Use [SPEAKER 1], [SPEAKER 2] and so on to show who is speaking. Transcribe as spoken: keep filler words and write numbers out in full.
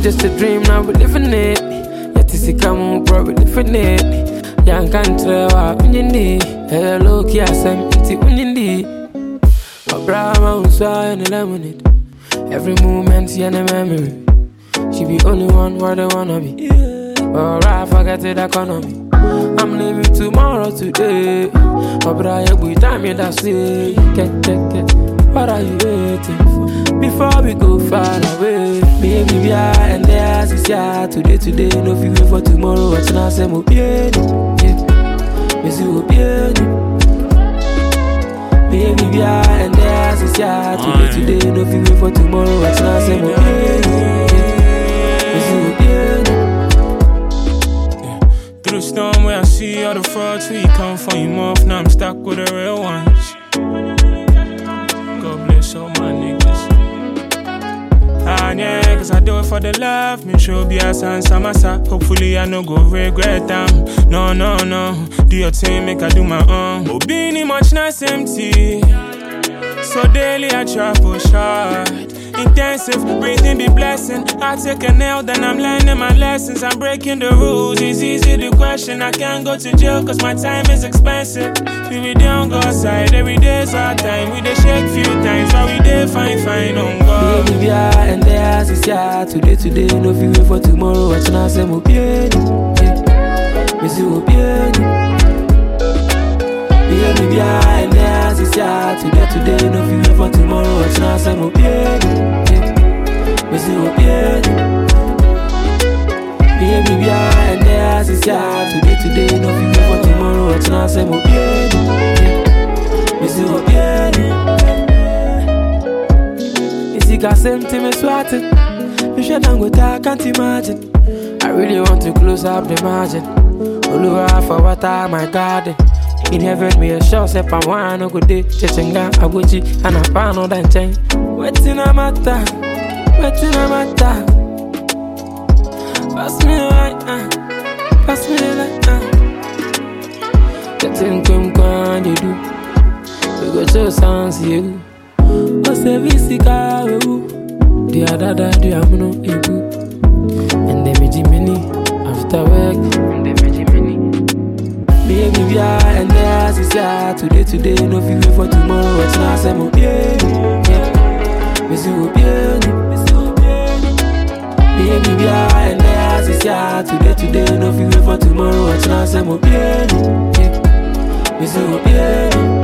[SPEAKER 1] just a dream, now we living it. Yet is it come, bro, we living it. Young country, wa unyindi. Hello, kiasem, iti unyindi. Abraham, Usa, and lemonade. Every moment, see any memory. She be only one where they wanna be. But I forget the economy. I'm living tomorrow today. But I every time you that's it. Get, get, get. What are you waiting for? Before we go far away. Maybe we are and there's is yeah. Today, today, no feel wait for tomorrow. What's not say mo bien? Yeah, miss you bien. Maybe we are and there's is yeah. Today, today, no feel wait for tomorrow. What's not say mo bien? Yeah, miss you bien.
[SPEAKER 2] Through the storm where I see all the frauds, where you come from, you off. Now I'm stuck with the real ones. God bless all my niggas. Ah, yeah, cause I do it for the love. Me show be a sans samasa. Hopefully I no go regret them. No, no, no. Do your thing, make I do my own. Oh, being much nice empty. So daily I try push hard. Intensive, breathing be blessing. I take a nail, then I'm learning my lessons. I'm breaking the rules, it's easy to question. I can't go to jail cause my time is expensive. We don't go outside, every day's our time. We dey shake few times, but we dey fine, fine on God.
[SPEAKER 1] Baby, yeah, and there's is yeah. Today, today, no feel wait for tomorrow. What's not say mo bien? Miss you bien. Baby, yeah, and there's is yeah. Today, today, no feel wait for tomorrow. What's not say mo bien? Miss you bien. Baby, yeah, and there's is yeah. Today, today, no feel wait for tomorrow. What's not say mo bien? Miss you bien. Got same thing me swatting. You should not go talk, can't imagine. I really want to close up the margin. Oluwa for water my garden. In heaven me a sure say I'm one no good day. Chechenga abuchi and a pan on that chain. Waiting a matter, waiting a matter. Pass me the light, uh. Pass me the light, uh. Getting come come you do. We go show sounds you. O se visika we the other day the amuno ebu and the mini after work and the mini baby we are and there's is yeah today today no feel wait for tomorrow what's not say mo bien miss you bien baby we are and there's is yeah today today no feel wait for tomorrow what's not say mo bien miss you bien.